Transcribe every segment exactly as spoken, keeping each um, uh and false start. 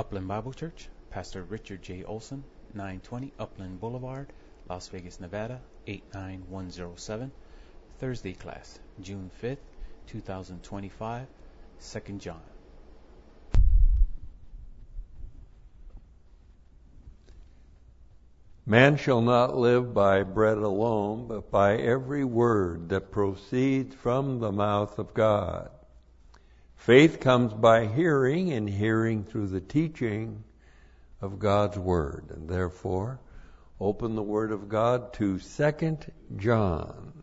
Upland Bible Church, Pastor Richard J. Olson, nine twenty Upland Boulevard, Las Vegas, Nevada, eight nine one zero seven. Thursday class, June fifth, two thousand twenty-five, Second John. Man shall not live by bread alone, but by every word that proceeds from the mouth of God. Faith comes by hearing, and hearing through the teaching of God's Word. And therefore, open the Word of God to Second John.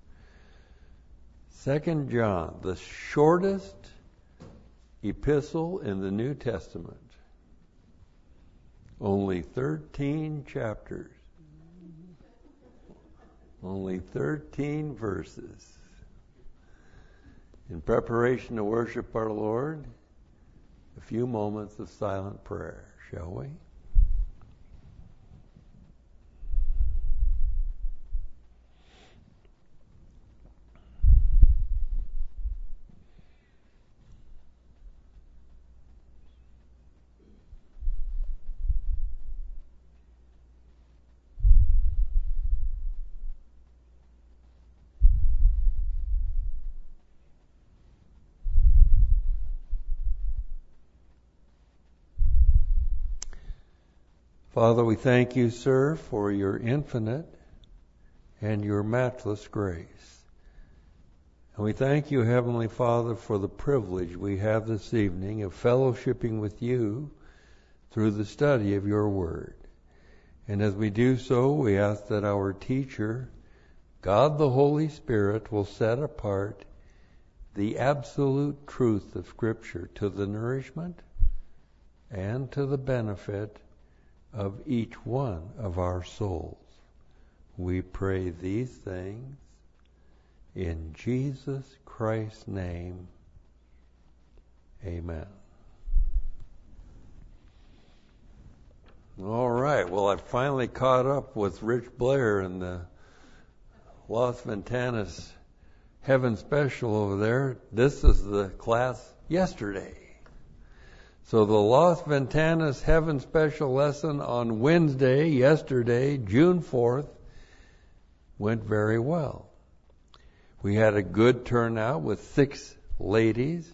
Second John, the shortest epistle in the New Testament. Only thirteen chapters. Only thirteen verses. In preparation to worship our Lord, a few moments of silent prayer, shall we? Father, we thank you, sir, for your infinite and your matchless grace. And we thank you, Heavenly Father, for the privilege we have this evening of fellowshipping with you through the study of your word. And as we do so, we ask that our teacher, God the Holy Spirit, will set apart the absolute truth of Scripture to the nourishment and to the benefit of each one of our souls. We pray these things in Jesus Christ's name. Amen. All right. Well, I've finally caught up with Rich Blair and the Los Ventanas Heaven Special over there. This is the class yesterday. So the Los Ventanas Heaven Special lesson on Wednesday, yesterday, June fourth, went very well. We had a good turnout with six ladies.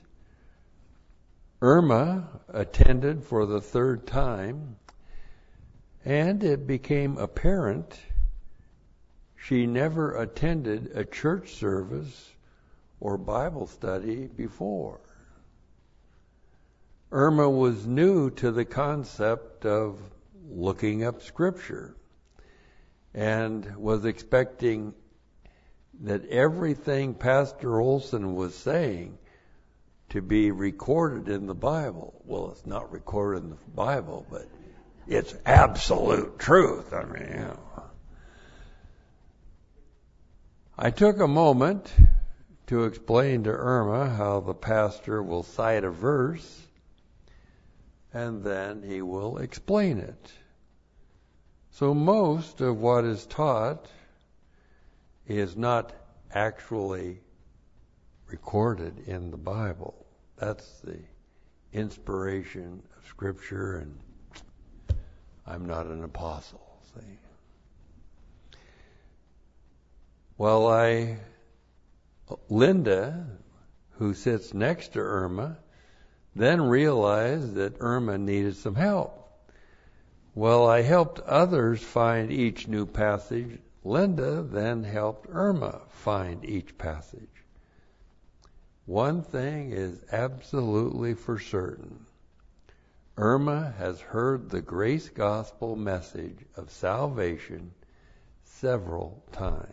Irma attended for the third time, and it became apparent she never attended a church service or Bible study before. Irma was new to the concept of looking up Scripture and was expecting that everything Pastor Olson was saying to be recorded in the Bible. Well, it's not recorded in the Bible, but it's absolute truth. I mean, you know. I took a moment to explain to Irma how the pastor will cite a verse and then he will explain it. So most of what is taught is not actually recorded in the Bible. That's the inspiration of Scripture, and I'm not an apostle, see. Well, I, Linda, who sits next to Irma, then realized that Irma needed some help. Well, I helped others find each new passage. Linda then helped Irma find each passage. One thing is absolutely for certain. Irma has heard the grace gospel message of salvation several times.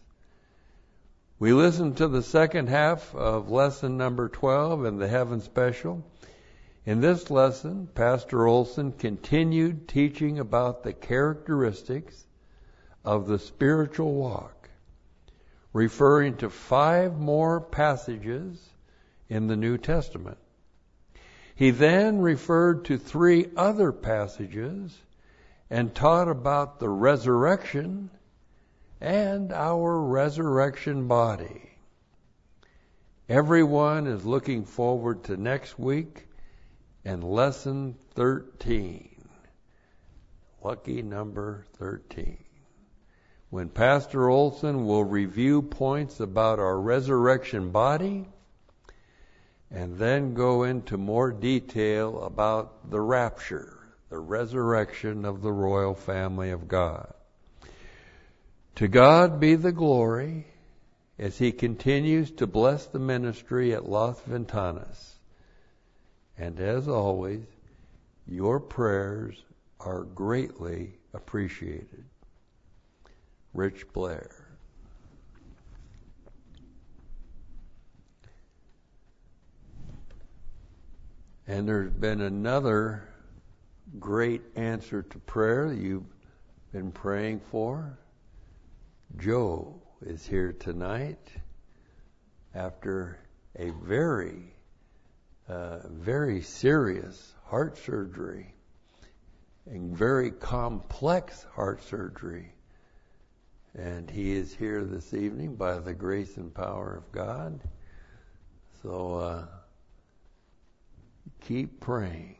We listened to the second half of lesson number twelve in the Heaven Special. In this lesson, Pastor Olson continued teaching about the characteristics of the spiritual walk, referring to five more passages in the New Testament. He then referred to three other passages and taught about the resurrection and our resurrection body. Everyone is looking forward to next week and lesson thirteen. Lucky number thirteen. When Pastor Olson will review points about our resurrection body and then go into more detail about the rapture, the resurrection of the royal family of God. To God be the glory as He continues to bless the ministry at Las Ventanas. And as always, your prayers are greatly appreciated. Rich Blair. And there's been another great answer to prayer that you've been praying for. Joe is here tonight after a very, uh, very serious heart surgery and very complex heart surgery. And he is here this evening by the grace and power of God. So uh, keep praying.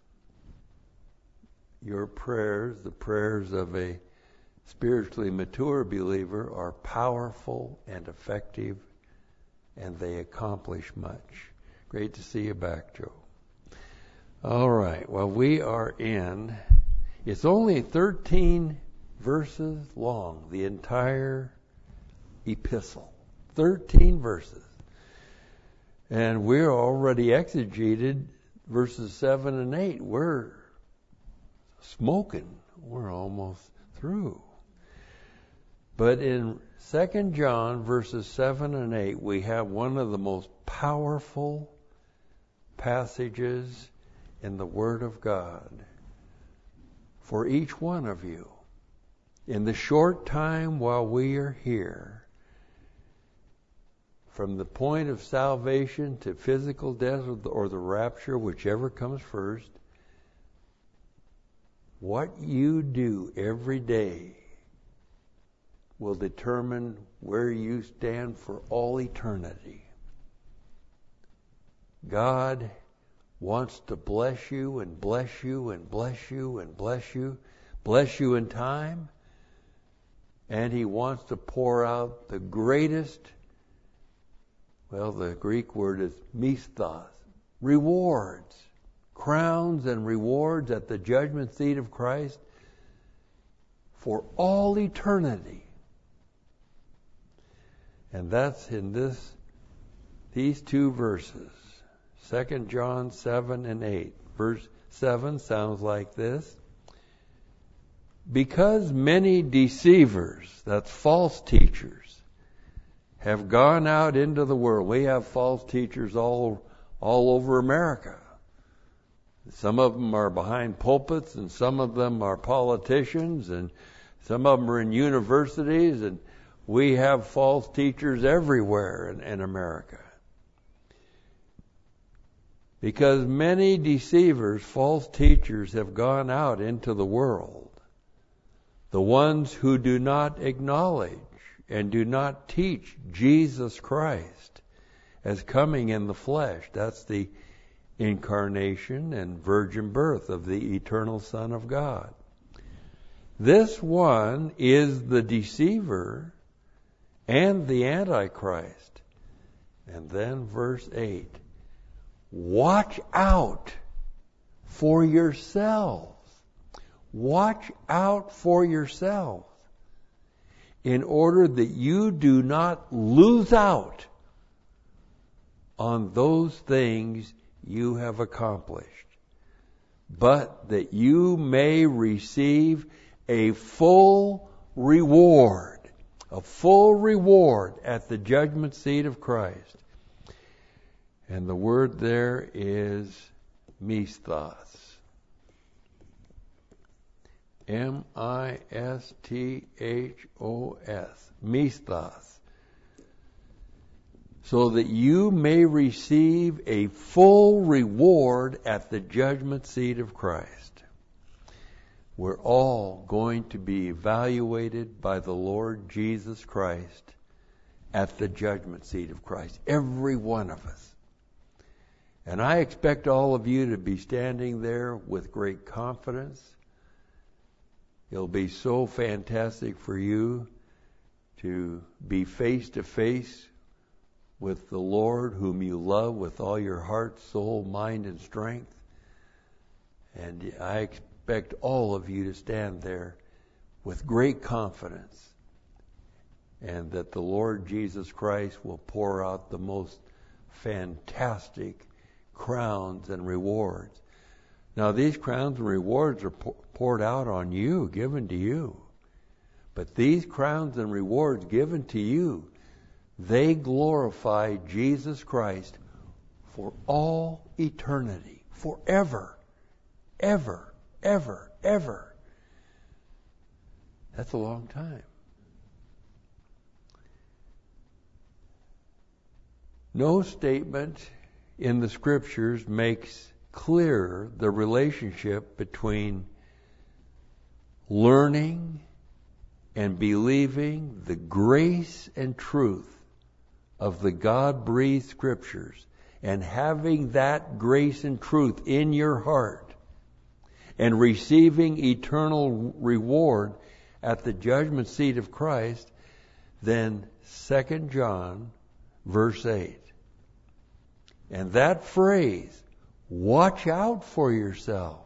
Your prayers, the prayers of a spiritually mature believer, are powerful and effective, and they accomplish much. Great to see you back, Joe. All right. Well, we are in, it's only thirteen verses long, the entire epistle. thirteen verses. And we're already exegeted verses seven and eight. We're smoking. We're almost through. But in Second John verses seven and eight, we have one of the most powerful passages in the Word of God for each one of you. In the short time while we are here, from the point of salvation to physical death or the rapture, whichever comes first, what you do every day will determine where you stand for all eternity. God wants to bless you and bless you and bless you and bless you, bless you in time, and He wants to pour out the greatest, well, the Greek word is misthos, rewards, crowns and rewards at the judgment seat of Christ for all eternity. And that's in this, these two verses, Second John seven and eight. Verse seven sounds like this. Because many deceivers, that's false teachers, have gone out into the world. We have false teachers all, all over America. Some of them are behind pulpits, and some of them are politicians, and some of them are in universities, and we have false teachers everywhere in, in America. Because many deceivers, false teachers, have gone out into the world. The ones who do not acknowledge and do not teach Jesus Christ as coming in the flesh. That's the incarnation and virgin birth of the eternal Son of God. This one is the deceiver and the Antichrist. And then verse eight. Watch out for yourselves. Watch out for yourselves in order that you do not lose out on those things you have accomplished, but that you may receive a full reward, a full reward at the judgment seat of Christ. And the word there is misthos. M I S T H O S. Misthos. So that you may receive a full reward at the judgment seat of Christ. We're all going to be evaluated by the Lord Jesus Christ at the judgment seat of Christ. Every one of us. And I expect all of you to be standing there with great confidence. It'll be so fantastic for you to be face to face with the Lord whom you love with all your heart, soul, mind, and strength. And I expect all of you to stand there with great confidence, and that the Lord Jesus Christ will pour out the most fantastic crowns and rewards. Now, these crowns and rewards are poured out on you, given to you. But these crowns and rewards given to you, they glorify Jesus Christ for all eternity, forever, ever, ever, ever. That's a long time. No statement in the Scriptures makes clear the relationship between learning and believing the grace and truth of the God-breathed Scriptures, and having that grace and truth in your heart, and receiving eternal reward at the judgment seat of Christ, than Second John verse eight. And that phrase, watch out for yourselves,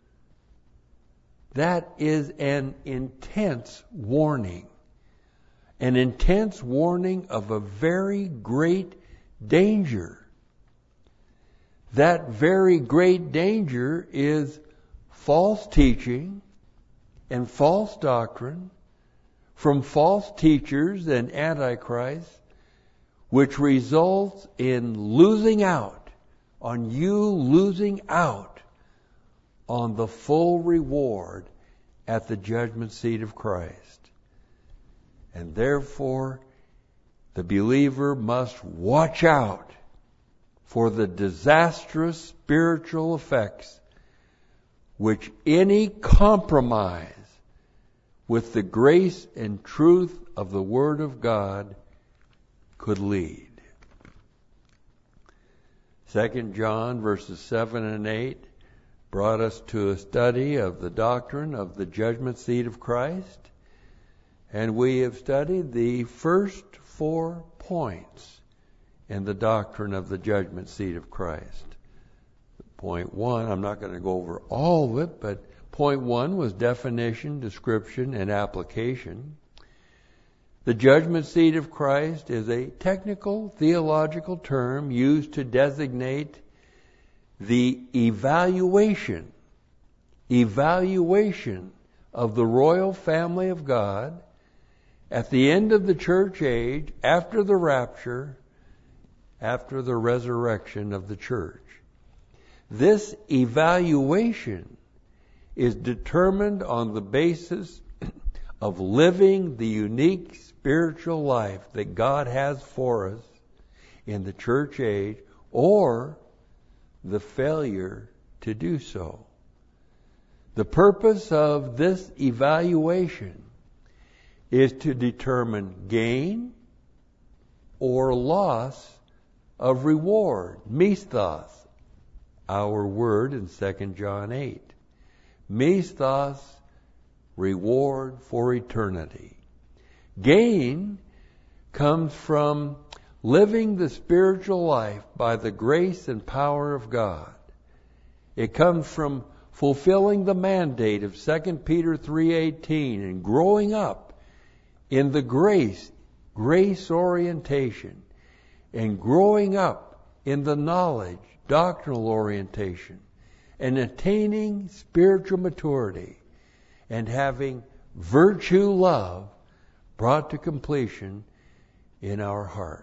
that is an intense warning. An intense warning of a very great danger. That very great danger is false teaching and false doctrine from false teachers and antichrists, which results in losing out, on you losing out on the full reward at the judgment seat of Christ. And therefore, the believer must watch out for the disastrous spiritual effects which any compromise with the grace and truth of the Word of God could lead. Second John verses seven and eight brought us to a study of the doctrine of the judgment seat of Christ, and we have studied the first four points in the doctrine of the judgment seat of Christ. Point one, I'm not going to go over all of it, but point one was definition, description, and application. The judgment seat of Christ is a technical theological term used to designate the evaluation, evaluation of the royal family of God at the end of the church age, after the rapture, after the resurrection of the church. This evaluation is determined on the basis of living the unique spiritual life that God has for us in the church age, or the failure to do so. The purpose of this evaluation is to determine gain or loss of reward. Misthos, our word in Second John eight. Misthos, reward for eternity. Gain comes from living the spiritual life by the grace and power of God. It comes from fulfilling the mandate of Second Peter three eighteen and growing up in the grace, grace orientation, and growing up in the knowledge, doctrinal orientation, and attaining spiritual maturity, and having virtue love brought to completion in our hearts.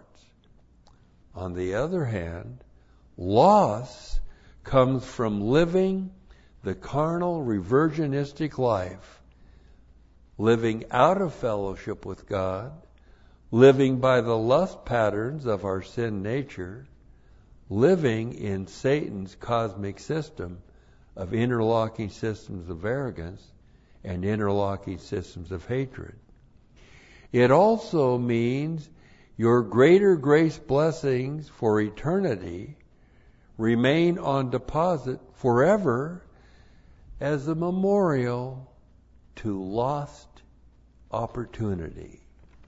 On the other hand, loss comes from living the carnal reversionistic life, living out of fellowship with God, living by the lust patterns of our sin nature, living in Satan's cosmic system of interlocking systems of arrogance and interlocking systems of hatred. It also means your greater grace blessings for eternity remain on deposit forever as a memorial to lost opportunity.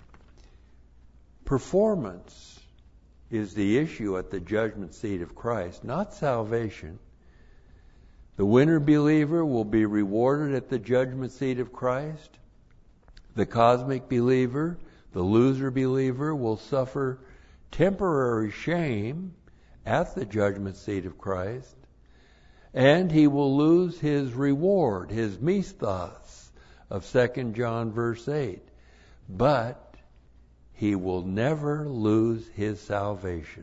Performance is the issue at the judgment seat of Christ, not salvation. The winner believer will be rewarded at the judgment seat of Christ. The cosmic believer, the loser believer, will suffer temporary shame at the judgment seat of Christ, and he will lose his reward, his misthos of Second John verse eight. But he will never lose his salvation.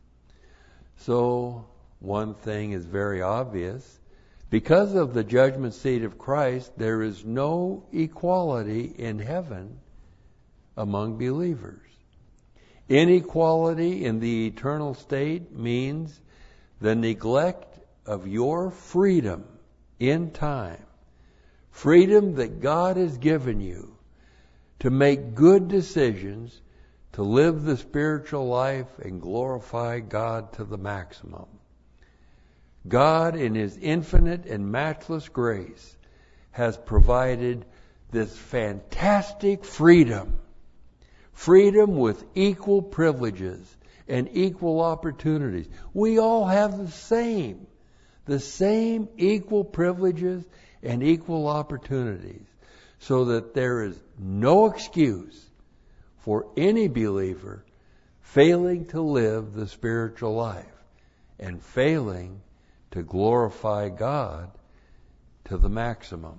So one thing is very obvious. Because of the judgment seat of Christ, there is no equality in heaven among believers. Inequality in the eternal state means the neglect of your freedom in time. Freedom that God has given you to make good decisions, to live the spiritual life and glorify God to the maximum. God, in His infinite and matchless grace, has provided this fantastic freedom. Freedom with equal privileges and equal opportunities. We all have the same, the same equal privileges and equal opportunities, so that there is no excuse for any believer failing to live the spiritual life and failing to glorify God to the maximum.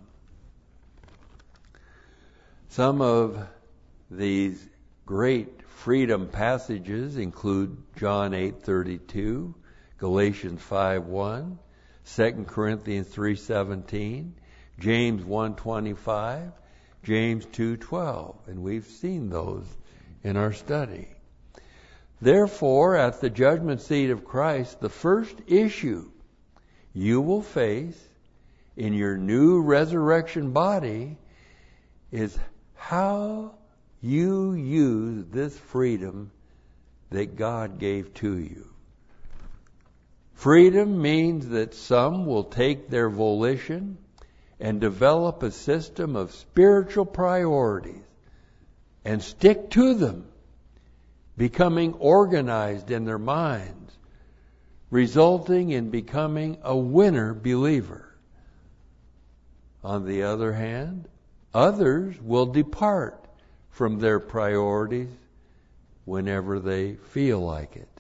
Some of these great freedom passages include John eight thirty-two, Galatians five one, Second Corinthians three seventeen, James one twenty-five, James two twelve, and we've seen those in our study. Therefore, at the judgment seat of Christ, the first issue you will face in your new resurrection body is how you use this freedom that God gave to you. Freedom means that some will take their volition and develop a system of spiritual priorities and stick to them, becoming organized in their minds, resulting in becoming a winner believer. On the other hand, others will depart from their priorities whenever they feel like it.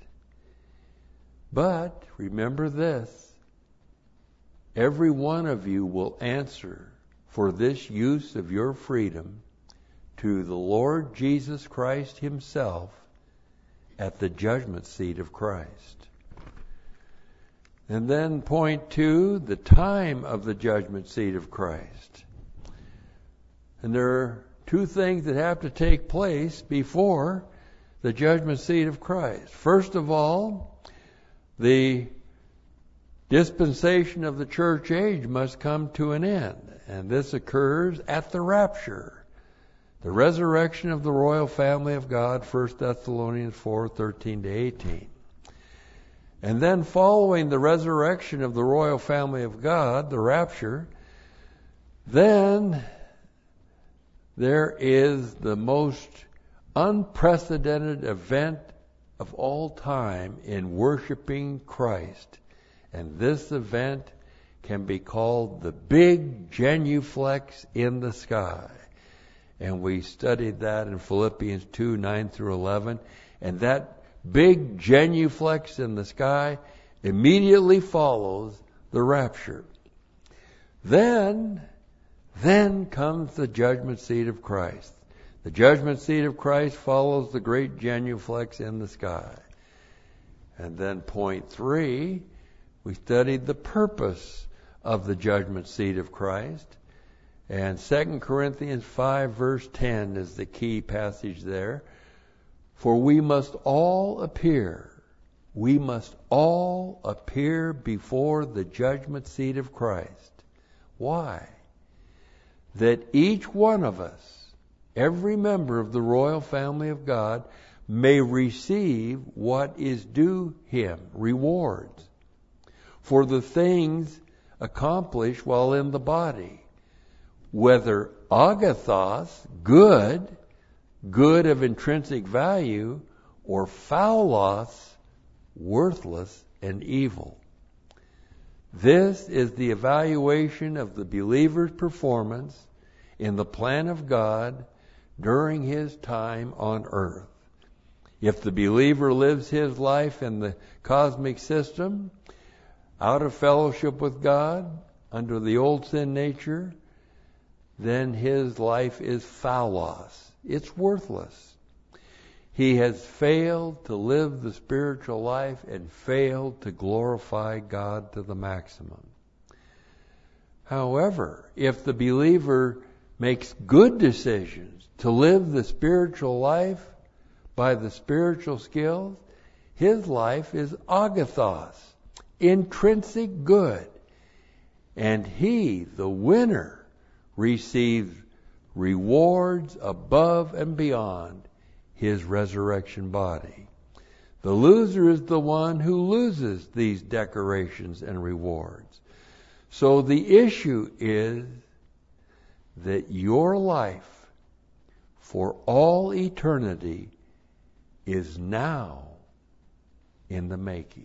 But remember this, every one of you will answer for this use of your freedom to the Lord Jesus Christ Himself at the judgment seat of Christ. And then point two, the time of the judgment seat of Christ. And there are two things that have to take place before the judgment seat of Christ. First of all, the dispensation of the church age must come to an end. And this occurs at the rapture, the resurrection of the royal family of God, First Thessalonians four thirteen to eighteen. And then following the resurrection of the royal family of God, the rapture, then there is the most unprecedented event of all time in worshiping Christ. And this event can be called the big genuflex in the sky. And we studied that in Philippians two, nine through eleven. And that big genuflex in the sky immediately follows the rapture. Then, then comes the judgment seat of Christ. The judgment seat of Christ follows the great genuflex in the sky. And then point three, we studied the purpose of the judgment seat of Christ. And Second Corinthians five verse ten is the key passage there. For we must all appear, we must all appear before the judgment seat of Christ. Why? That each one of us, every member of the royal family of God, may receive what is due him, rewards. for the things accomplished while in the body, whether agathos, good, good of intrinsic value, or phaulos, worthless and evil. This is the evaluation of the believer's performance in the plan of God during his time on earth. If the believer lives his life in the cosmic system, out of fellowship with God, under the old sin nature, then his life is phaulos. It's worthless. He has failed to live the spiritual life and failed to glorify God to the maximum. However, if the believer makes good decisions to live the spiritual life by the spiritual skills, his life is agathos, intrinsic good. And he, the winner, receives rewards above and beyond his resurrection body. The loser is the one who loses these decorations and rewards. So the issue is that your life for all eternity is now in the making.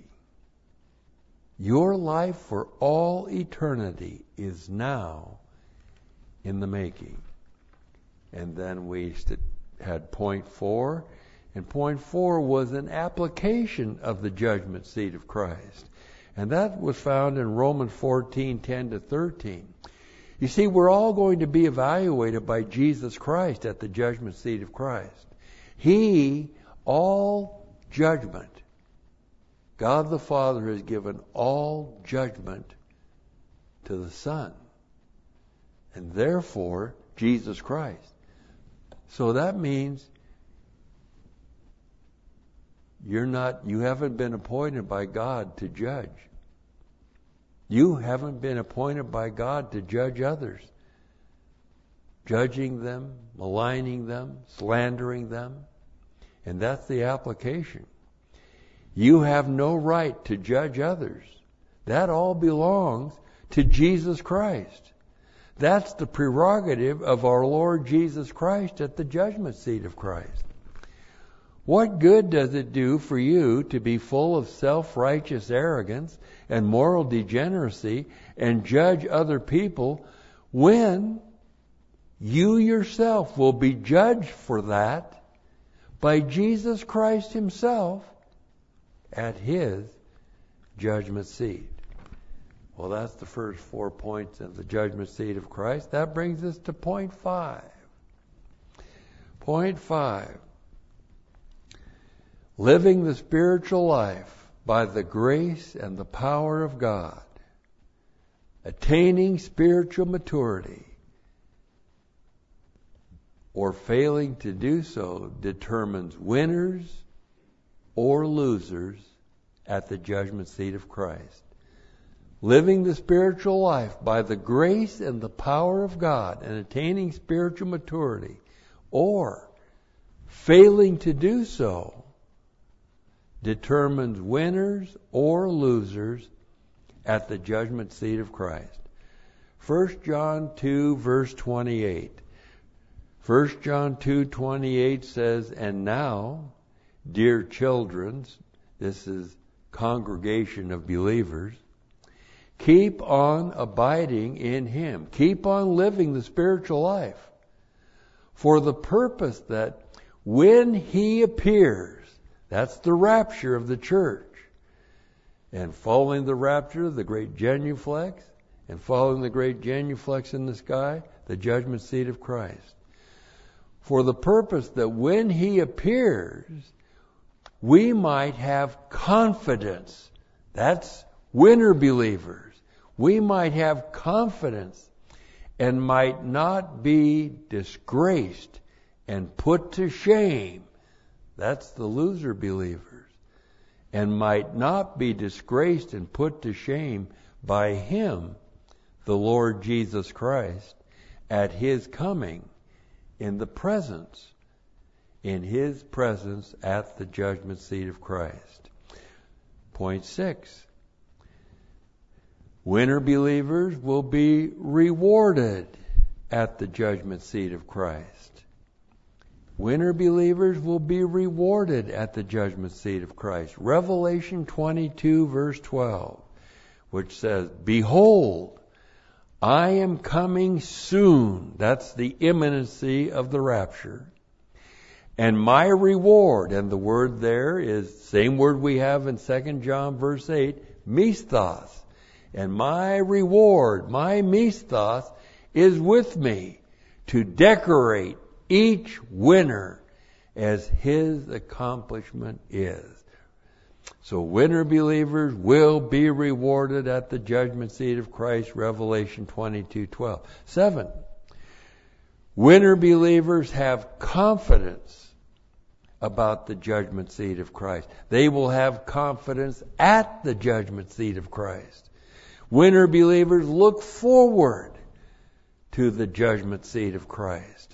Your life for all eternity is now in the making. And then we st- had point four, and point four was an application of the judgment seat of Christ. And that was found in Romans fourteen, ten to thirteen. You see, we're all going to be evaluated by Jesus Christ at the judgment seat of Christ. He, all judgment, God the Father has given all judgment to the Son, and therefore Jesus Christ. So that means you're not, you haven't been appointed by God to judge. You haven't been appointed by God to judge others, judging them, maligning them, slandering them. And that's the application. You have no right to judge others. That all belongs to Jesus Christ. That's the prerogative of our Lord Jesus Christ at the judgment seat of Christ. What good does it do for you to be full of self-righteous arrogance and moral degeneracy and judge other people when you yourself will be judged for that by Jesus Christ himself at his judgment seat? Well, that's the first four points of the judgment seat of Christ. That brings us to point five. Point five. Living the spiritual life by the grace and the power of God. Attaining spiritual maturity or failing to do so determines winners or losers at the judgment seat of Christ. Living the spiritual life by the grace and the power of God and attaining spiritual maturity, or failing to do so, determines winners or losers at the judgment seat of Christ. First John two, verse twenty-eight. First John two, twenty-eight says, "And now, dear children," this is congregation of believers, "keep on abiding in him." Keep on living the spiritual life for the purpose that when he appears, that's the rapture of the church. And following the rapture, the great genuflex, and following the great genuflex in the sky, the judgment seat of Christ. For the purpose that when he appears, we might have confidence. That's winner believers. We might have confidence and might not be disgraced and put to shame. That's the loser believers. And might not be disgraced and put to shame by him, the Lord Jesus Christ, at his coming in the presence, in his presence at the judgment seat of Christ. Point six. Winner believers will be rewarded at the judgment seat of Christ. Winner believers will be rewarded at the judgment seat of Christ. Revelation twenty-two verse twelve, which says, "Behold, I am coming soon." That's the imminency of the rapture. "And my reward," and the word there is the same word we have in Second John verse eight, misthos. "And my reward," my misthos, "is with me to decorate each winner as his accomplishment is." So winner believers will be rewarded at the judgment seat of Christ, Revelation twenty-two twelve. Seven, winner believers have confidence about the judgment seat of Christ. They will have confidence at the judgment seat of Christ. Winner believers look forward to the judgment seat of Christ.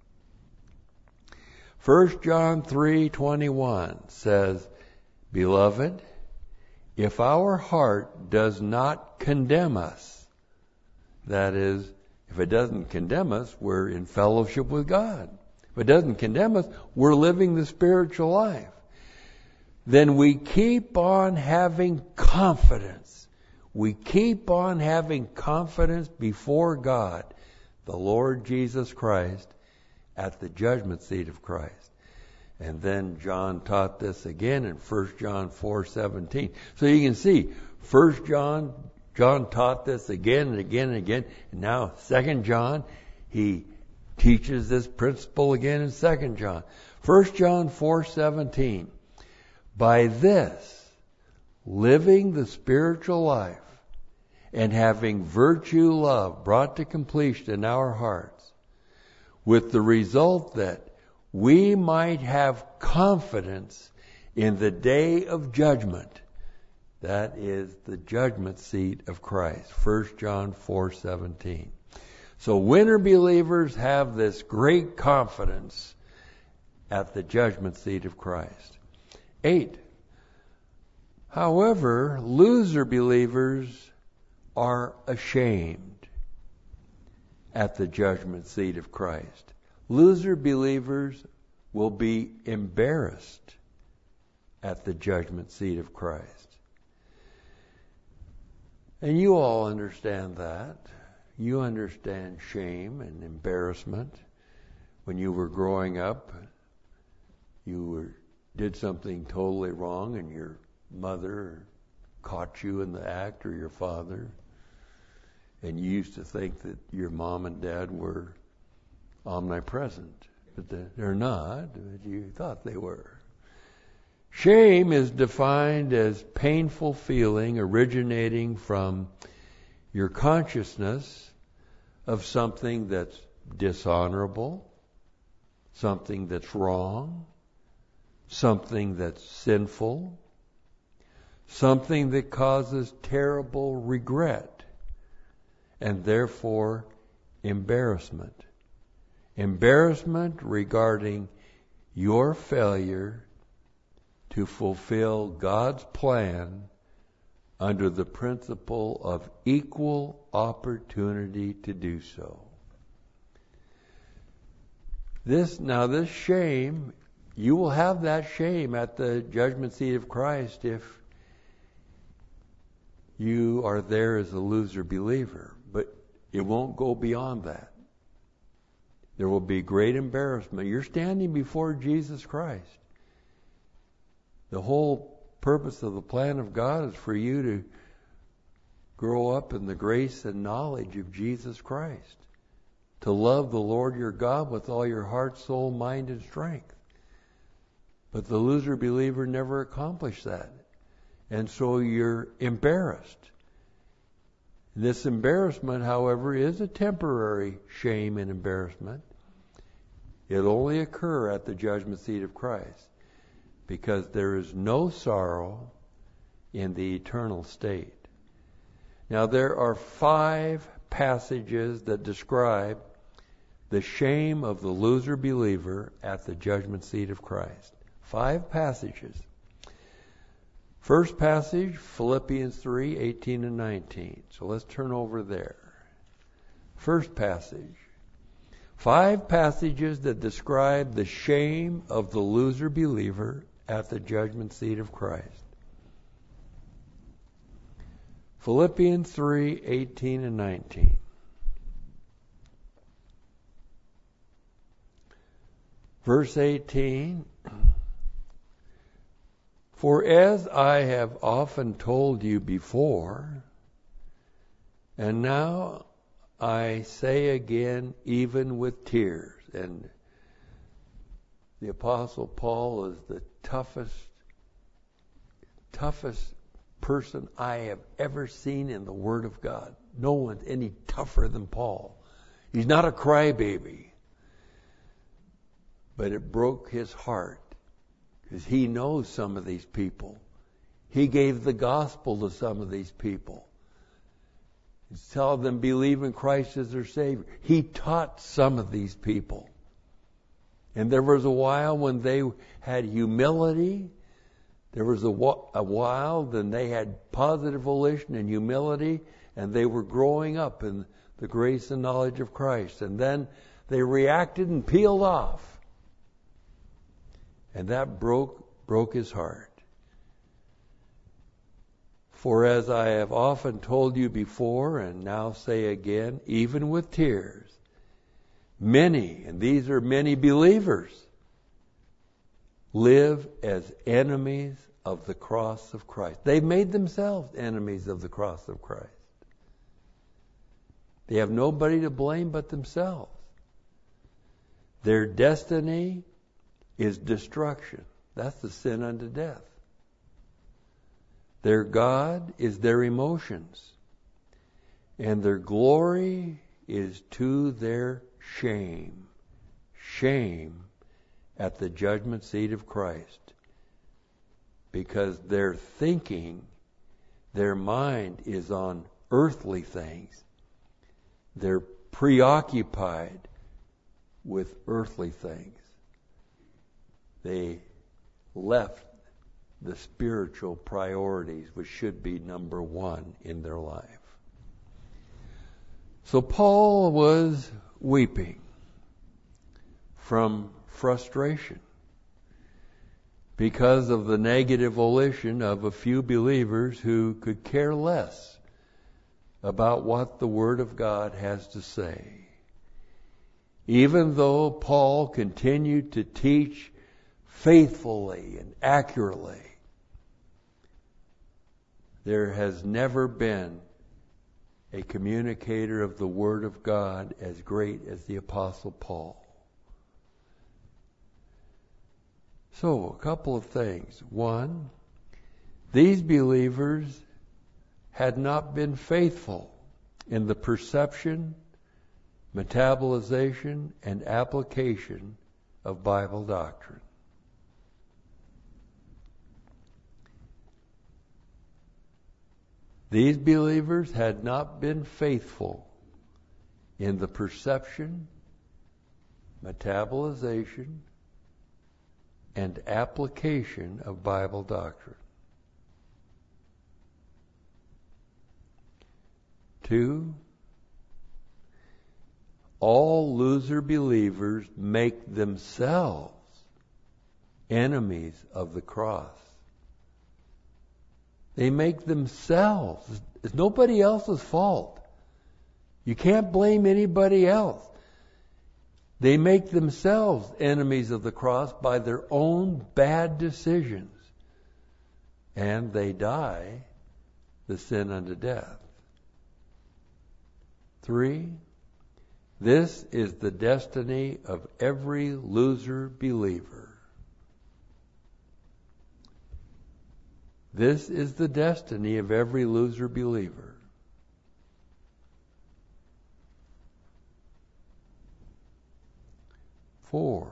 First John three twenty-one says, "Beloved, if our heart does not condemn us," that is, if it doesn't condemn us, we're in fellowship with God. If it doesn't condemn us, we're living the spiritual life. "Then we keep on having confidence." We keep on having confidence before God, the Lord Jesus Christ, at the judgment seat of Christ. And then John taught this again in First John four seventeen. So you can see, First John, John taught this again and again and again. And now Second John, he teaches this principle again in Second John. First John four seventeen. "By this, living the spiritual life and having virtue love brought to completion in our hearts, with the result that we might have confidence in the day of judgment." That is the judgment seat of Christ. First John four seventeen. So winner believers have this great confidence at the judgment seat of Christ. Eight. However, loser believers are ashamed at the judgment seat of Christ. Loser believers will be embarrassed at the judgment seat of Christ. And you all understand that. You understand shame and embarrassment. When you were growing up, you were, did something totally wrong and your mother caught you in the act, or your father, and you used to think that your mom and dad were omnipresent, but they're not, but you thought they were. Shame is defined as painful feeling originating from your consciousness of something that's dishonorable, something that's wrong, something that's sinful, something that causes terrible regret, and therefore embarrassment. Embarrassment regarding your failure to fulfill God's plan under the principle of equal opportunity to do so. This, now this shame, you will have that shame at the judgment seat of Christ if you are there as a loser believer, but it won't go beyond that. There will be great embarrassment. You're standing before Jesus Christ. The whole purpose of the plan of God is for you to grow up in the grace and knowledge of Jesus Christ, to love the Lord your God with all your heart, soul, mind, and strength. But the loser believer never accomplished that. And so you're embarrassed. This embarrassment, however, is a temporary shame and embarrassment. It'll only occur at the judgment seat of Christ, because there is no sorrow in the eternal state. Now, there are five passages that describe the shame of the loser believer at the judgment seat of Christ. Five passages. First passage, Philippians three, eighteen and nineteen. So let's turn over there. First passage. Five passages that describe the shame of the loser believer at the judgment seat of Christ. Philippians three, eighteen and nineteen. Verse eighteen. For as I have often told you before, and now I say again, even with tears. And the Apostle Paul is the toughest, toughest person I have ever seen in the Word of God. No one's any tougher than Paul. He's not a crybaby. But it broke his heart because he knows some of these people. He gave the gospel to some of these people. He told them believe in Christ as their Savior. He taught some of these people. And there was a while when they had humility. There was a, a while when they had positive volition and humility, and they were growing up in the grace and knowledge of Christ. And then they reacted and peeled off. And that broke broke his heart. For as I have often told you before, and now say again, even with tears, many, and these are many believers, live as enemies of the cross of Christ. They've made themselves enemies of the cross of Christ. They have nobody to blame but themselves. Their destiny is destruction. That's the sin unto death. Their God is their emotions. And their glory is to their shame. Shame at the judgment seat of Christ. Because their thinking, their mind is on earthly things. They're preoccupied with earthly things. They left the spiritual priorities, which should be number one in their life. So Paul was weeping from frustration because of the negative volition of a few believers who could care less about what the Word of God has to say. Even though Paul continued to teach faithfully and accurately, there has never been a communicator of the Word of God as great as the Apostle Paul. So, a couple of things. One, these believers had not been faithful in the perception, metabolization, and application of Bible doctrine. These believers had not been faithful in the perception, metabolization, and application of Bible doctrine. Two, all loser believers make themselves enemies of the cross. They make themselves. It's nobody else's fault. You can't blame anybody else. They make themselves enemies of the cross by their own bad decisions. And they die the sin unto death. Three, this is the destiny of every loser believer. This is the destiny of every loser believer. Four,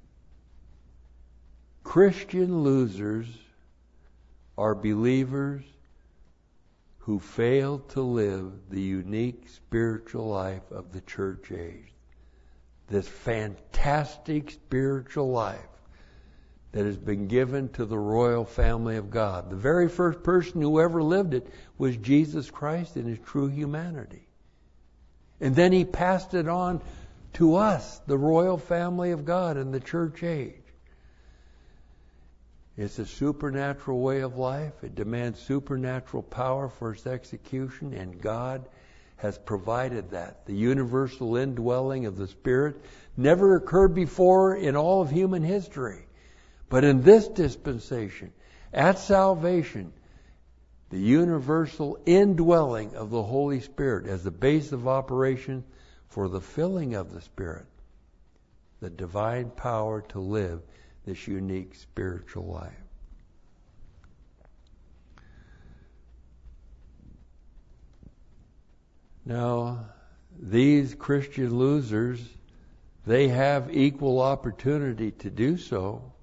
Christian losers are believers who fail to live the unique spiritual life of the church age. This fantastic spiritual life that has been given to the royal family of God. The very first person who ever lived it was Jesus Christ in his true humanity. And then he passed it on to us, the royal family of God in the church age. It's a supernatural way of life. It demands supernatural power for its execution, and God has provided that. The universal indwelling of the Spirit never occurred before in all of human history. But in this dispensation, at salvation, the universal indwelling of the Holy Spirit as the base of operation for the filling of the Spirit, the divine power to live this unique spiritual life. Now, these Christian losers, they have equal opportunity to do so,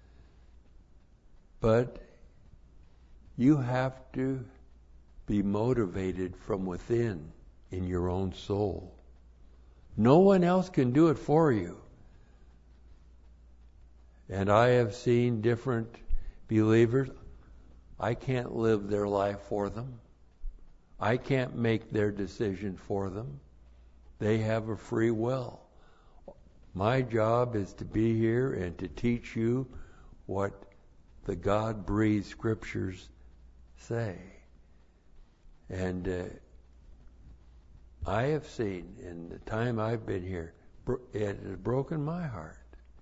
but you have to be motivated from within in your own soul. No one else can do it for you. And I have seen different believers. I can't live their life for them. I can't make their decision for them. They have a free will. My job is to be here and to teach you what the God-breathed scriptures say. And uh, I have seen, in the time I've been here, it has broken my heart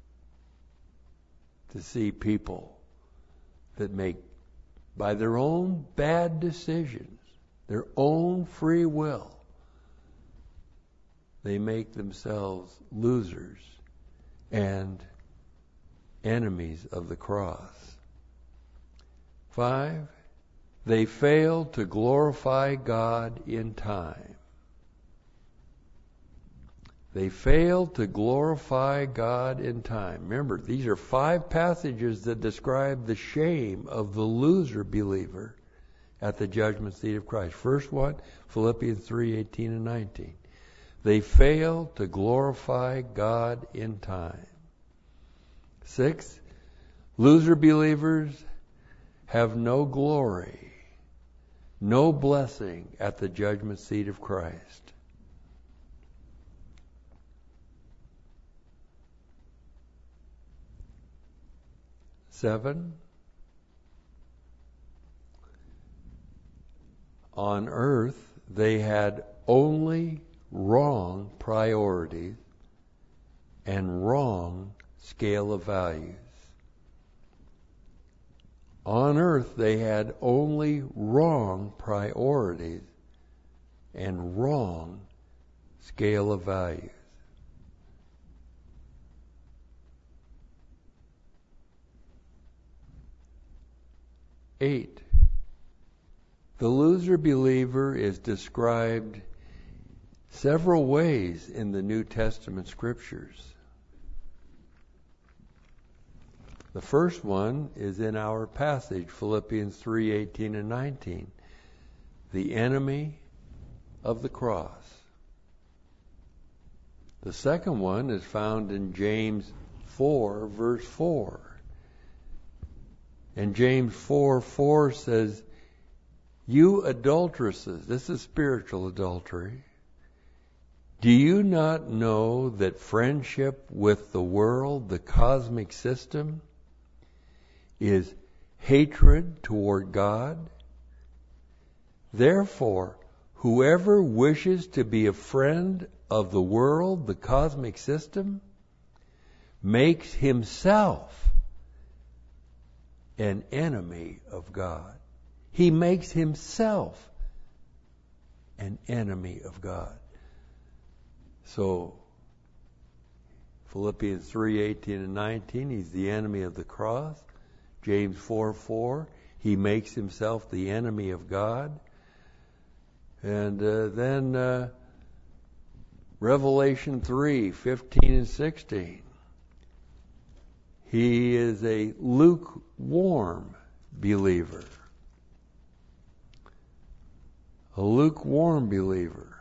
to see people that make, by their own bad decisions, their own free will, they make themselves losers and enemies of the cross. Five, they fail to glorify God in time. They fail to glorify God in time. Remember, these are five passages that describe the shame of the loser believer at the judgment seat of Christ. First one, Philippians three, eighteen and nineteen. They fail to glorify God in time. Six, loser believers have no glory, no blessing at the judgment seat of Christ. Seven, on earth they had only wrong priorities and wrong scale of values. On earth they had only wrong priorities and wrong scale of values. Eight, the loser believer is described several ways in the New Testament scriptures. The first one is in our passage, Philippians three, eighteen and nineteen. The enemy of the cross. The second one is found in James four, verse four. And James four, four says, you adulteresses, this is spiritual adultery, do you not know that friendship with the world, the cosmic system, is hatred toward God? Therefore, whoever wishes to be a friend of the world, the cosmic system, makes himself an enemy of God. He makes himself an enemy of God. So, Philippians three, eighteen and nineteen, he's the enemy of the cross. James four, four, he makes himself the enemy of God. And uh, then uh, Revelation three, fifteen and sixteen. He is a lukewarm believer. A lukewarm believer.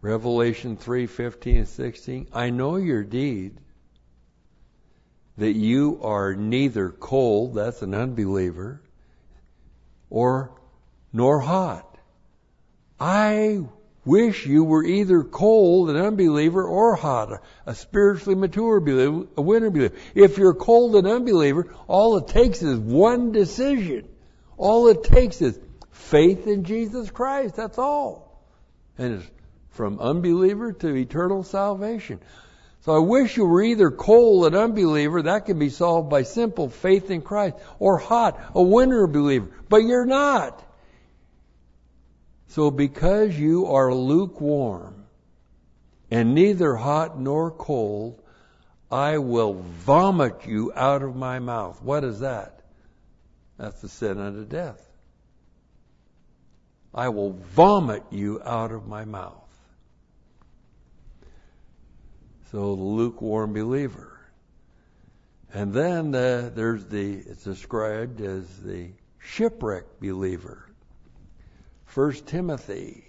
Revelation three fifteen and sixteen. I know your deeds, that you are neither cold, that's an unbeliever, or nor hot. I wish you were either cold, an unbeliever, or hot, a spiritually mature believer, a winter believer. If you're cold, an unbeliever, all it takes is one decision. All it takes is faith in Jesus Christ. That's all. And it's from unbeliever to eternal salvation. So I wish you were either cold, an unbeliever, that can be solved by simple faith in Christ, or hot, a winter believer. But you're not. So because you are lukewarm and neither hot nor cold, I will vomit you out of my mouth. What is that? That's the sin unto death. I will vomit you out of my mouth. So the lukewarm believer. And then uh, there's the, it's described as the shipwrecked believer. First Timothy.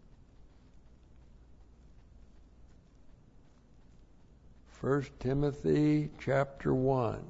First Timothy chapter one.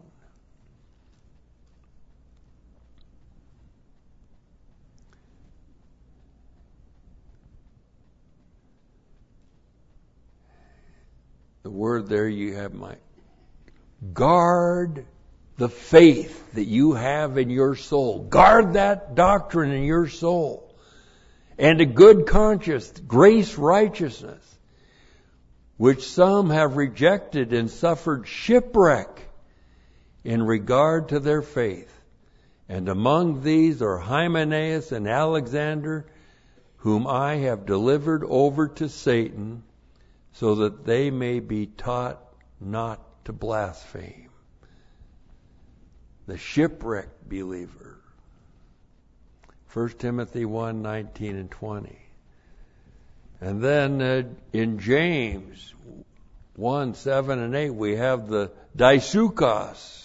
The word there you have my guard the faith that you have in your soul. Guard that doctrine in your soul. And a good conscience, grace, righteousness, which some have rejected and suffered shipwreck in regard to their faith. And among these are Hymenaeus and Alexander, whom I have delivered over to Satan, so that they may be taught not to blaspheme. The shipwrecked believer. First Timothy one nineteen and twenty. And then uh, in James one seven and eight, we have the Daisukos.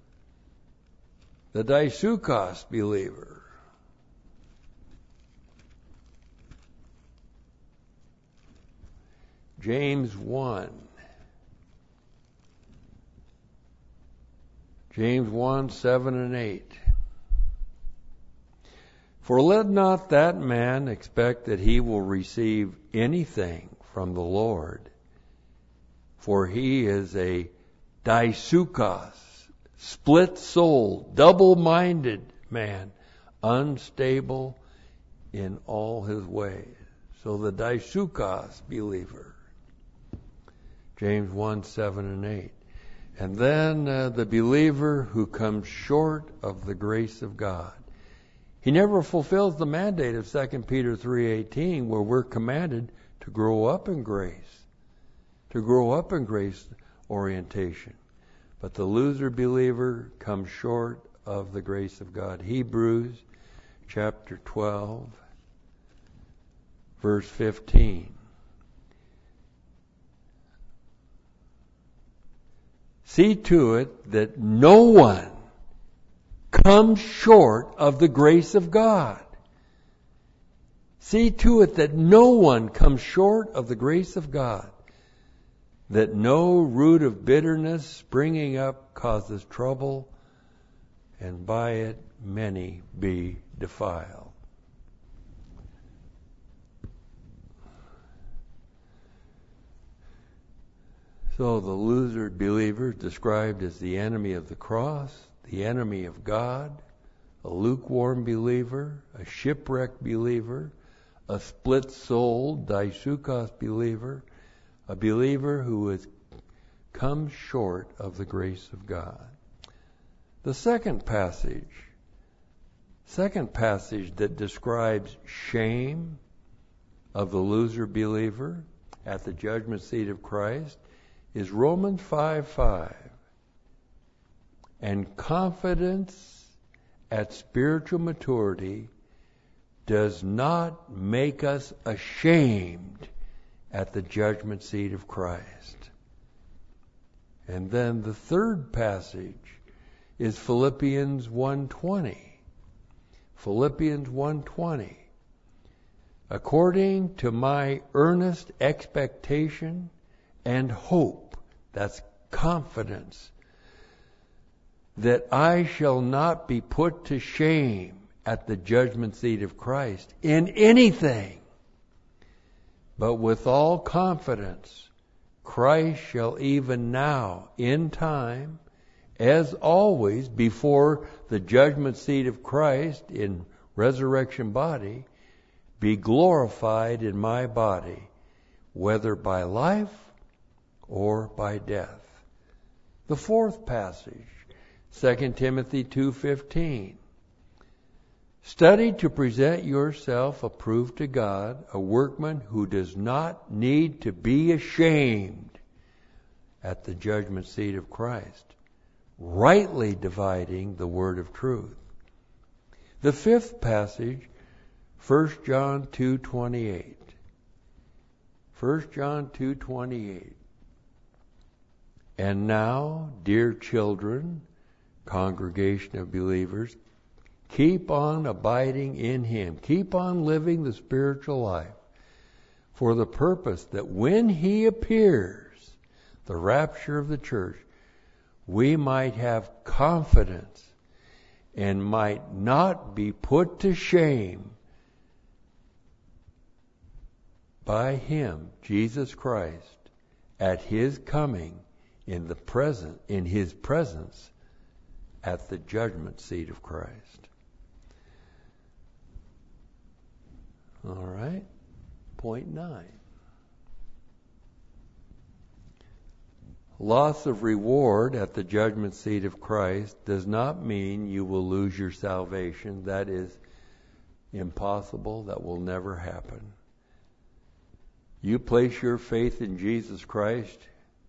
The Daisukos believer. James one. James one, seven and eight. For let not that man expect that he will receive anything from the Lord, for he is a Daisukos, split-souled, double-minded man, unstable in all his ways. So the Daisukos believer. James one, seven and eight. And then uh, the believer who comes short of the grace of God. He never fulfills the mandate of Second Peter three eighteen, where we're commanded to grow up in grace. To grow up in grace orientation. But the loser believer comes short of the grace of God. Hebrews chapter twelve, verse fifteen. See to it that no one comes short of the grace of God. See to it that no one comes short of the grace of God, that no root of bitterness springing up causes trouble, and by it many be defiled. So the loser believer is described as the enemy of the cross, the enemy of God, a lukewarm believer, a shipwrecked believer, a split-souled Daisukos believer, a believer who has come short of the grace of God. The second passage, second passage that describes shame of the loser believer at the judgment seat of Christ is Romans five five. And confidence at spiritual maturity does not make us ashamed at the judgment seat of Christ. And then the third passage is Philippians one twenty. Philippians one twenty. according to my earnest expectation and hope, that's confidence, that I shall not be put to shame at the judgment seat of Christ in anything, but with all confidence, Christ shall even now, in time, as always, before the judgment seat of Christ in resurrection body, be glorified in my body, whether by life or by death. The fourth passage, Second Timothy two fifteen. Study to present yourself approved to God, a workman who does not need to be ashamed at the judgment seat of Christ, rightly dividing the word of truth. The fifth passage, First John two twenty-eight. First John two twenty-eight. And now, dear children, congregation of believers, keep on abiding in Him. Keep on living the spiritual life for the purpose that when He appears, the rapture of the church, we might have confidence and might not be put to shame by Him, Jesus Christ, at His coming in the present, in His presence at the judgment seat of Christ. All right. Point nine. Loss of reward at the judgment seat of Christ does not mean you will lose your salvation. That is impossible. That will never happen. You place your faith in Jesus Christ,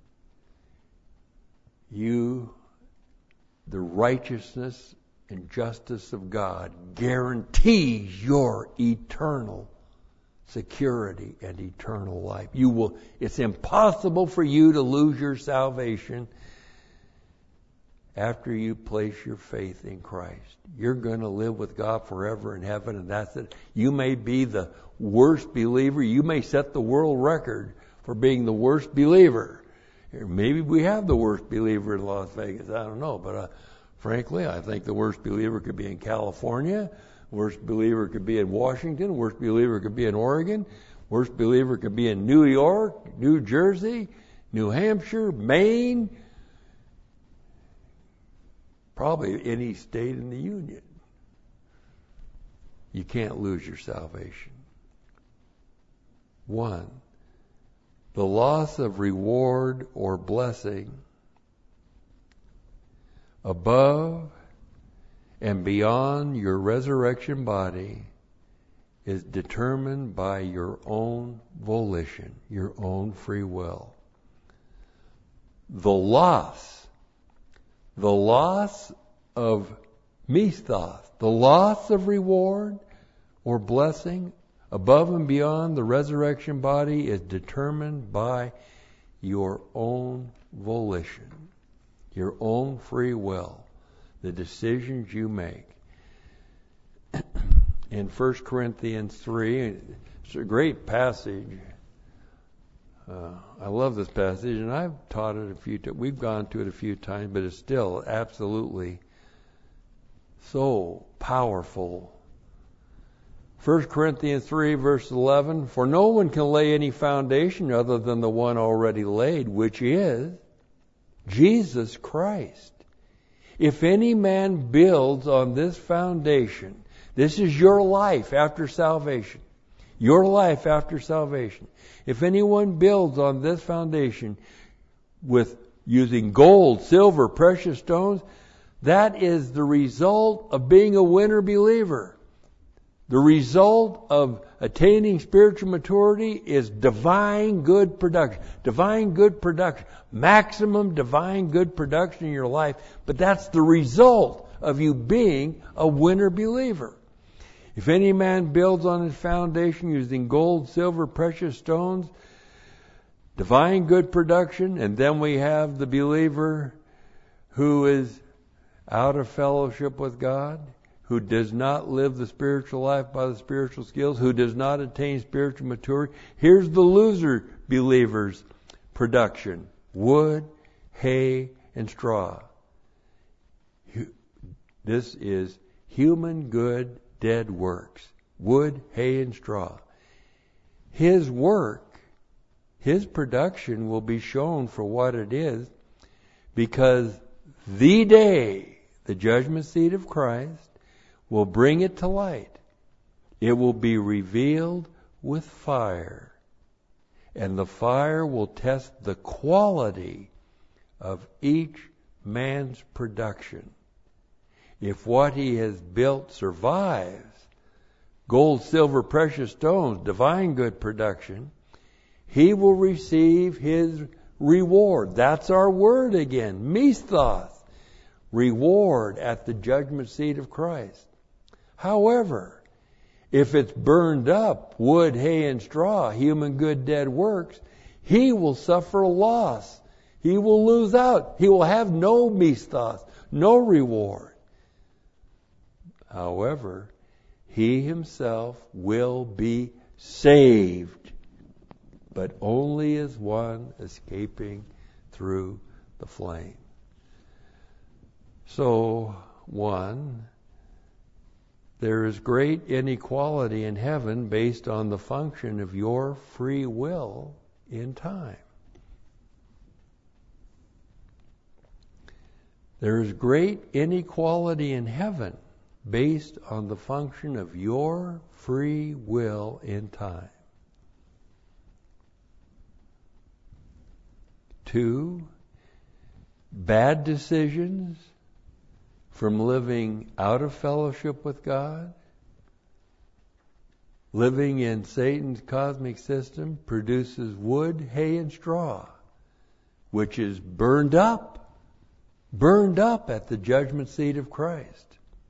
you, the righteousness and justice of God, guarantees your eternal security and eternal life. You will, it's impossible for you to lose your salvation after you place your faith in Christ. You're going to live with God forever in heaven, and that's it. You may be the worst believer. You may set the world record for being the worst believer. Maybe we have the worst believer in Las Vegas. I don't know, but uh, frankly, I think the worst believer could be in California. Worst believer could be in Washington. Worst believer could be in Oregon. Worst believer could be in New York, New Jersey, New Hampshire, Maine. Probably any state in the Union. You can't lose your salvation. One, the loss of reward or blessing above and beyond your resurrection body is determined by your own volition, your own free will. The loss, the loss of misthos, the loss of reward or blessing above and beyond the resurrection body is determined by your own volition, your own free will, the decisions you make. In First Corinthians three, it's a great passage. Uh, I love this passage, and I've taught it a few times. We've gone to it a few times, but it's still absolutely so powerful. First Corinthians three, verse eleven, for no one can lay any foundation other than the one already laid, which is Jesus Christ. If any man builds on this foundation, this is your life after salvation. Your life after salvation. If anyone builds on this foundation with using gold, silver, precious stones, that is the result of being a winner believer. The result of attaining spiritual maturity is divine good production. Divine good production. Maximum divine good production in your life. But that's the result of you being a winner believer. If any man builds on his foundation using gold, silver, precious stones, divine good production, and then we have the believer who is out of fellowship with God, who does not live the spiritual life by the spiritual skills, who does not attain spiritual maturity. Here's the loser believer's production: wood, hay, and straw. This is human good dead works. Wood, hay, and straw. His work, his production will be shown for what it is, because the day, the judgment seat of Christ, will bring it to light. It will be revealed with fire. And the fire will test the quality of each man's production. If what he has built survives, gold, silver, precious stones, divine good production, he will receive his reward. That's our word again, misthos, reward at the judgment seat of Christ. However, if it's burned up, wood, hay, and straw, human good dead works, he will suffer loss. He will lose out. He will have no misthos, no reward. However, he himself will be saved, but only as one escaping through the flame. So, one, there is great inequality in heaven based on the function of your free will in time. There is great inequality in heaven based on the function of your free will in time. Two, bad decisions from living out of fellowship with God, living in Satan's cosmic system, produces wood, hay, and straw, which is burned up, burned up at the judgment seat of Christ.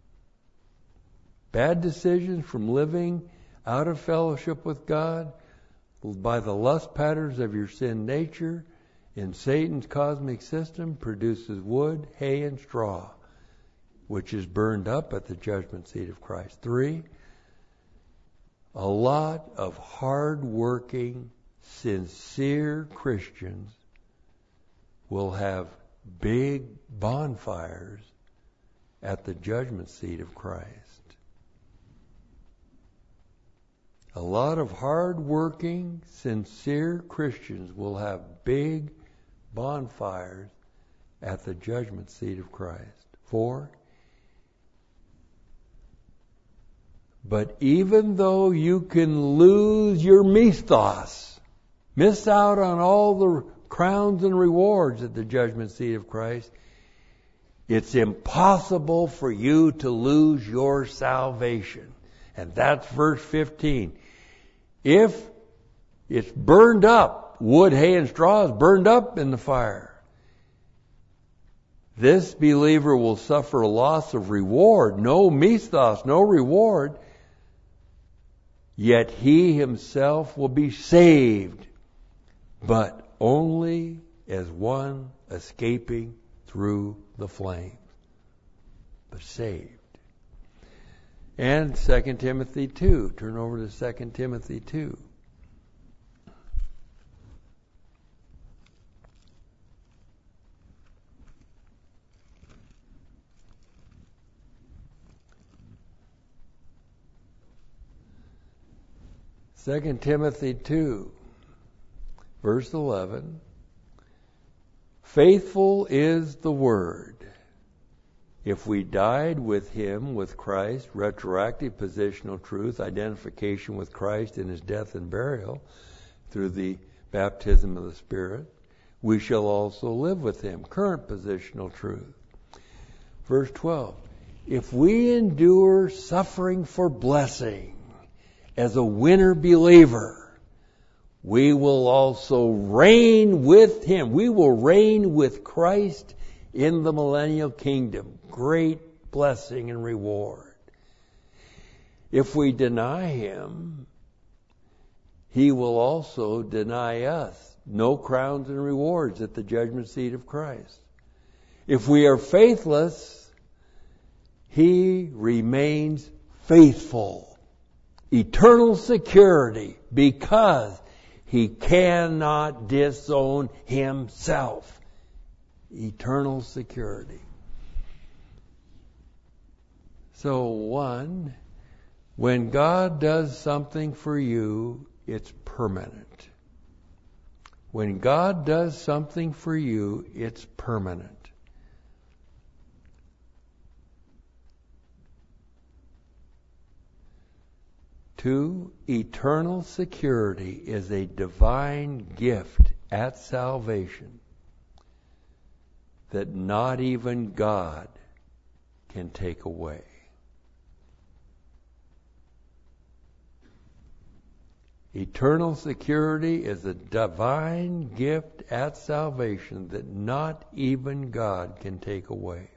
Bad decisions from living out of fellowship with God by the lust patterns of your sin nature in Satan's cosmic system produces wood, hay, and straw, which is burned up at the judgment seat of Christ. Three, a lot of hard-working, sincere Christians will have big bonfires at the judgment seat of Christ. A lot of hard-working, sincere Christians will have big bonfires at the judgment seat of Christ. Four, but even though you can lose your misthos, miss out on all the crowns and rewards at the judgment seat of Christ, it's impossible for you to lose your salvation. And that's verse fifteen. If it's burned up, wood, hay, and straw is burned up in the fire, this believer will suffer a loss of reward, no misthos, no reward, yet he himself will be saved, but only as one escaping through the flames, but saved. And Second Timothy two. Turn over to Second Timothy two. Second Timothy two, verse eleven. Faithful is the word. If we died with him, with Christ, retroactive positional truth, identification with Christ in his death and burial through the baptism of the Spirit, we shall also live with him, current positional truth. Verse twelve. If we endure suffering for blessing as a winner believer, we will also reign with him. We will reign with Christ in the millennial kingdom. Great blessing and reward. If we deny him, he will also deny us. No crowns and rewards at the judgment seat of Christ. If we are faithless, He remains faithful. Eternal security, because He cannot disown Himself. Eternal security. So one, when God does something for you, it's permanent. When God does something for you, it's permanent. Two, eternal security is a divine gift at salvation that not even God can take away. Eternal security is a divine gift at salvation that not even God can take away.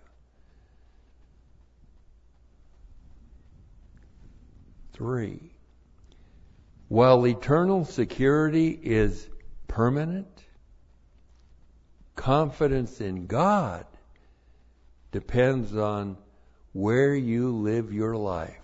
Three, while eternal security is permanent, confidence in God depends on where you live your life.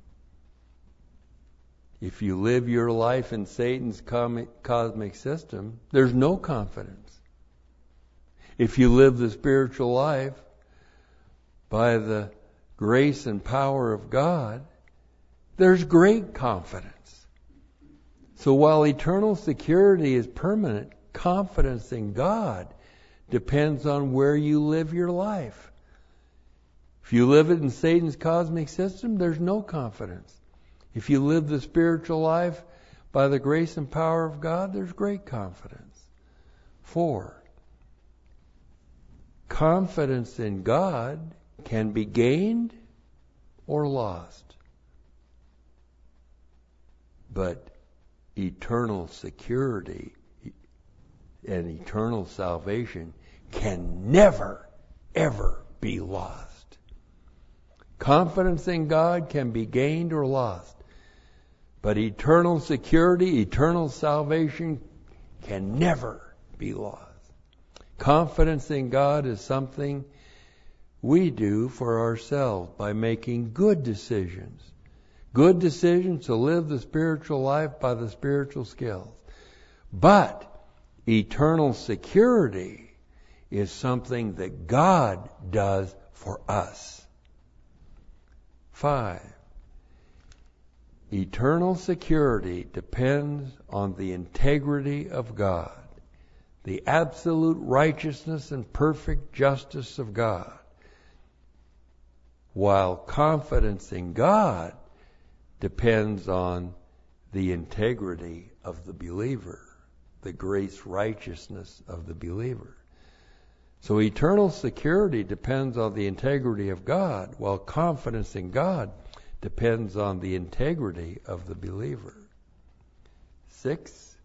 If you live your life in Satan's cosmic system, there's no confidence. If you live the spiritual life by the grace and power of God, there's great confidence. So while eternal security is permanent, confidence in God depends on where you live your life. If you live it in Satan's cosmic system, there's no confidence. If you live the spiritual life by the grace and power of God, there's great confidence. Four, confidence in God can be gained or lost. But eternal security and eternal salvation can never, ever be lost. Confidence in God can be gained or lost. But eternal security, eternal salvation can never be lost. Confidence in God is something we do for ourselves by making good decisions. Good decisions to live the spiritual life by the spiritual skills. But eternal security is something that God does for us. Five, eternal security depends on the integrity of God, the absolute righteousness and perfect justice of God, while confidence in God depends on the integrity of the believer, the grace righteousness of the believer. So eternal security depends on the integrity of God, while confidence in God depends on the integrity of the believer. Six,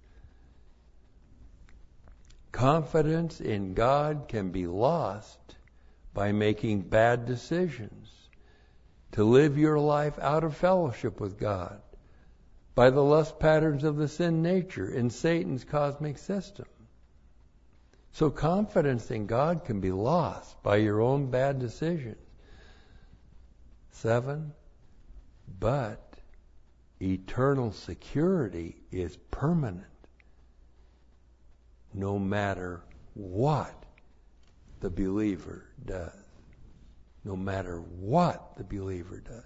confidence in God can be lost by making bad decisions to live your life out of fellowship with God, by the lust patterns of the sin nature in Satan's cosmic system. So confidence in God can be lost by your own bad decisions. Seven, but eternal security is permanent, no matter what the believer does. No matter what the believer does.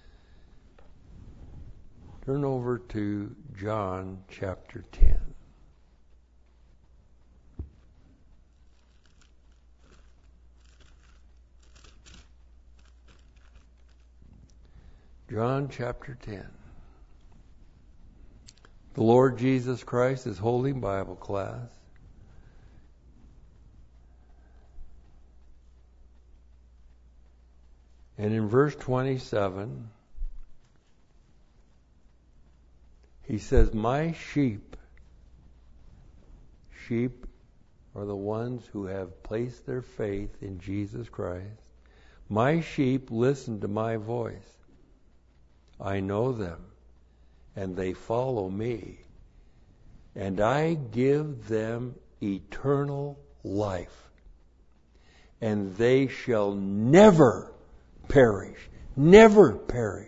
Turn over to John chapter ten. John chapter ten. The Lord Jesus Christ is holding Bible class. And in verse twenty-seven, he says, my sheep, sheep are the ones who have placed their faith in Jesus Christ. My sheep listen to my voice. I know them, and they follow me. And I give them eternal life, and they shall never perish. Never perish.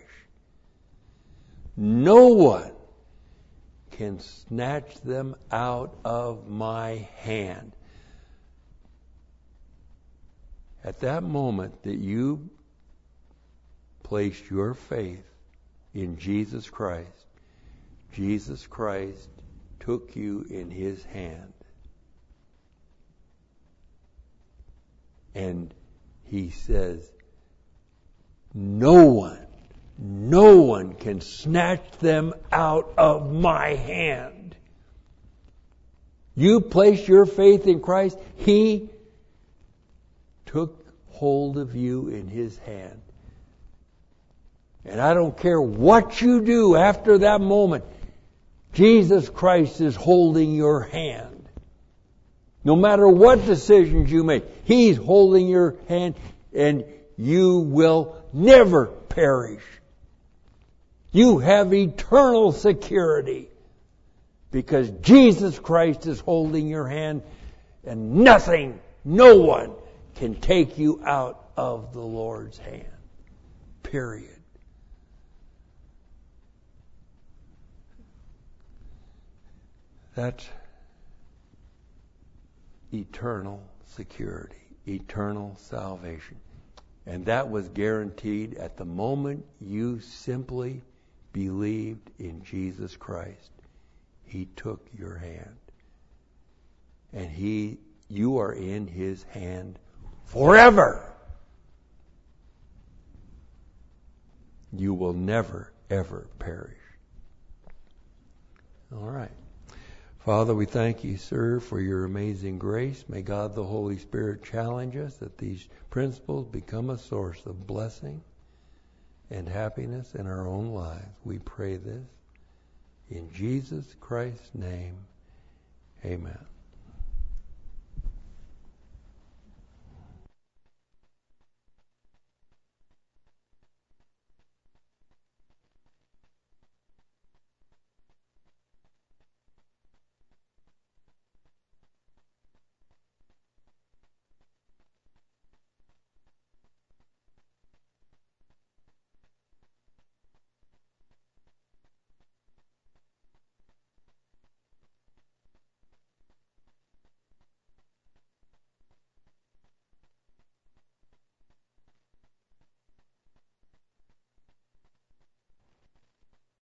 No one can snatch them out of my hand. At that moment that you placed your faith in Jesus Christ, Jesus Christ took you in His hand. And He says, no one, no one can snatch them out of my hand. You place your faith in Christ, He took hold of you in His hand. And I don't care what you do after that moment, Jesus Christ is holding your hand. No matter what decisions you make, He's holding your hand, and you will never perish. You have eternal security because Jesus Christ is holding your hand, and nothing, no one can take you out of the Lord's hand. Period. That's eternal security, eternal salvation. And that was guaranteed at the moment you simply believed in Jesus Christ. He took your hand. And he, you are in His hand forever. You will never, ever perish. All right. Father, we thank You, sir, for Your amazing grace. May God the Holy Spirit challenge us that these principles become a source of blessing and happiness in our own lives. We pray this in Jesus Christ's name. Amen.